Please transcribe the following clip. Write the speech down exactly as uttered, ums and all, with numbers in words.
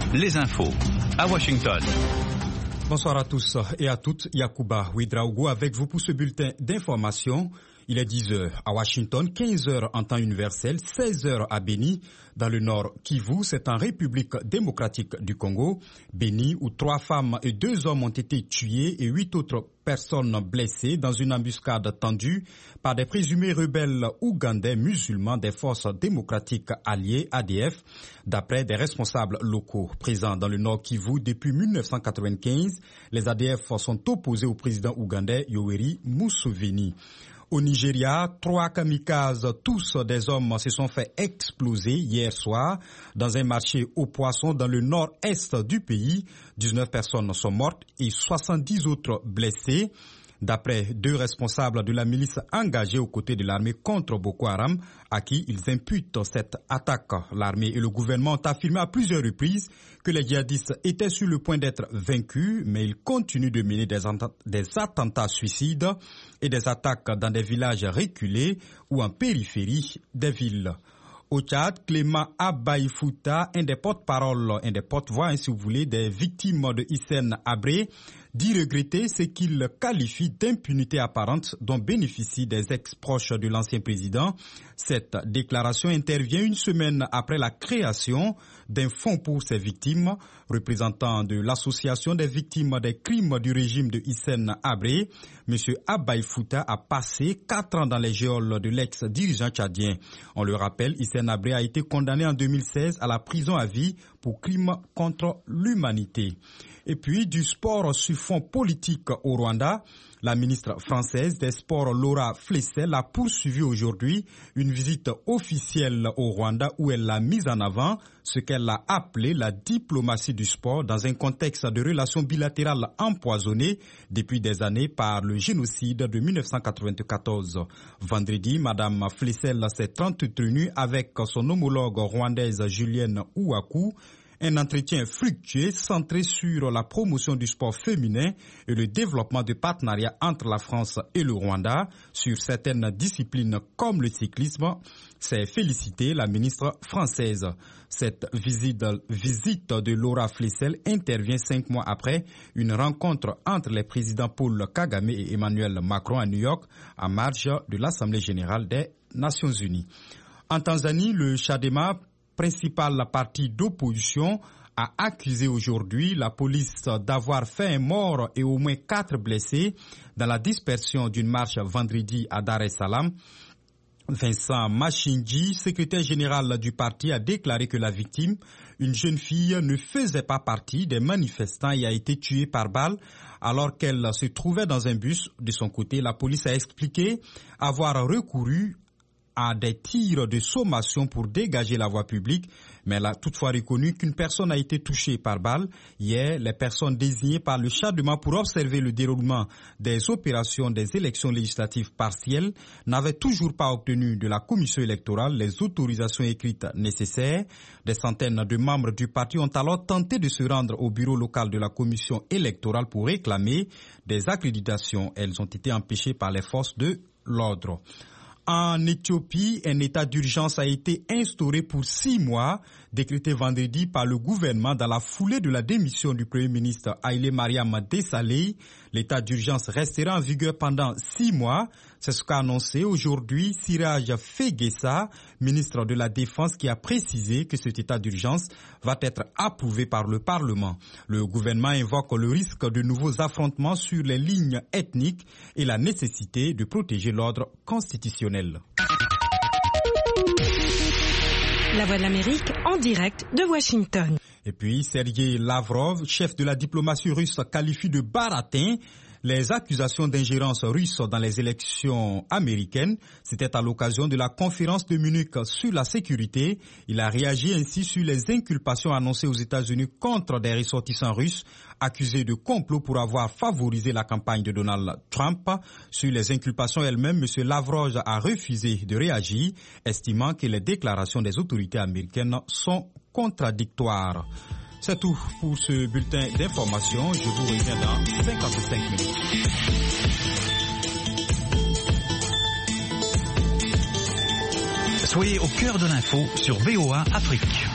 les infos à Washington. Bonsoir à tous et à toutes. Yacouba Ouedraogo avec vous pour ce bulletin d'information. Il est dix heures à Washington, quinze heures en temps universel, seize heures à Beni. Dans le nord Kivu, c'est en République démocratique du Congo. Beni, où trois femmes et deux hommes ont été tués et huit autres personnes blessées dans une embuscade tendue par des présumés rebelles ougandais musulmans des forces démocratiques alliées A D F, d'après des responsables locaux présents dans le nord Kivu depuis mille neuf cent quatre-vingt-quinze. Les A D F sont opposés au président ougandais Yoweri Museveni. Au Nigeria, trois kamikazes, tous des hommes, se sont fait exploser hier soir dans un marché aux poissons dans le nord-est du pays. dix-neuf personnes sont mortes et soixante-dix autres blessées. D'après deux responsables de la milice engagée aux côtés de l'armée contre Boko Haram, à qui ils imputent cette attaque. L'armée et le gouvernement ont affirmé à plusieurs reprises que les djihadistes étaient sur le point d'être vaincus, mais ils continuent de mener des, des attentats suicides et des attaques dans des villages reculés ou en périphérie des villes. Au Tchad, Clément Abaïfouta, un des porte-parole, un des porte-voix, hein, si vous voulez, des victimes de Hissène Habré, dit regretter ce qu'il qualifie d'impunité apparente dont bénéficient des ex-proches de l'ancien président. Cette déclaration intervient une semaine après la création d'un fonds pour ces victimes. Représentant de l'association des victimes des crimes du régime de Hissène Habré, M. Abaïfouta a passé quatre ans dans les geôles de l'ex-dirigeant tchadien. On le rappelle, Hissène Habré a été condamné en deux mille seize à la prison à vie pour crimes contre l'humanité. Et puis du sport sur fond politique au Rwanda, la ministre française des Sports Laura Flessel a poursuivi aujourd'hui une visite officielle au Rwanda où elle a mis en avant ce qu'elle a appelé la diplomatie du sport dans un contexte de relations bilatérales empoisonnées depuis des années par le génocide de mille neuf cent quatre-vingt-quatorze. Vendredi, Madame Flessel s'est entretenue avec son homologue rwandaise Julienne Ouakou. Un entretien fructueux centré sur la promotion du sport féminin et le développement de partenariats entre la France et le Rwanda sur certaines disciplines comme le cyclisme, s'est félicité la ministre française. Cette visite, visite de Laura Flessel intervient cinq mois après une rencontre entre les présidents Paul Kagame et Emmanuel Macron à New York en marge de l'Assemblée générale des Nations unies. En Tanzanie, le Chadema, principal parti d'opposition, a accusé aujourd'hui la police d'avoir fait un mort et au moins quatre blessés dans la dispersion d'une marche vendredi à Dar es Salaam. Vincent Machinji, secrétaire général du parti, a déclaré que la victime, une jeune fille, ne faisait pas partie des manifestants et a été tuée par balle alors qu'elle se trouvait dans un bus. De son côté, la police a expliqué avoir recouru à des tirs de sommation pour dégager la voie publique, mais elle a toutefois reconnu qu'une personne a été touchée par balle. Hier, les personnes désignées par le Chadema pour observer le déroulement des opérations des élections législatives partielles n'avaient toujours pas obtenu de la commission électorale les autorisations écrites nécessaires. Des centaines de membres du parti ont alors tenté de se rendre au bureau local de la commission électorale pour réclamer des accréditations. Elles ont été empêchées par les forces de l'ordre. En Éthiopie, un état d'urgence a été instauré pour six mois, décrété vendredi par le gouvernement dans la foulée de la démission du Premier ministre Haïlé Mariam Desalegn. L'état d'urgence restera en vigueur pendant six mois. C'est ce qu'a annoncé aujourd'hui Siraj Fegesa, ministre de la Défense, qui a précisé que cet état d'urgence va être approuvé par le Parlement. Le gouvernement invoque le risque de nouveaux affrontements sur les lignes ethniques et la nécessité de protéger l'ordre constitutionnel. La Voix de l'Amérique en direct de Washington. Et puis, Sergei Lavrov, chef de la diplomatie russe, qualifie de baratin les accusations d'ingérence russe dans les élections américaines. C'était à l'occasion de la conférence de Munich sur la sécurité. Il a réagi ainsi sur les inculpations annoncées aux États-Unis contre des ressortissants russes accusés de complot pour avoir favorisé la campagne de Donald Trump. Sur les inculpations elles-mêmes, M. Lavrov a refusé de réagir, estimant que les déclarations des autorités américaines sont contradictoires. C'est tout pour ce bulletin d'information. Je vous reviens dans cinquante-cinq minutes. Soyez au cœur de l'info sur V O A Afrique.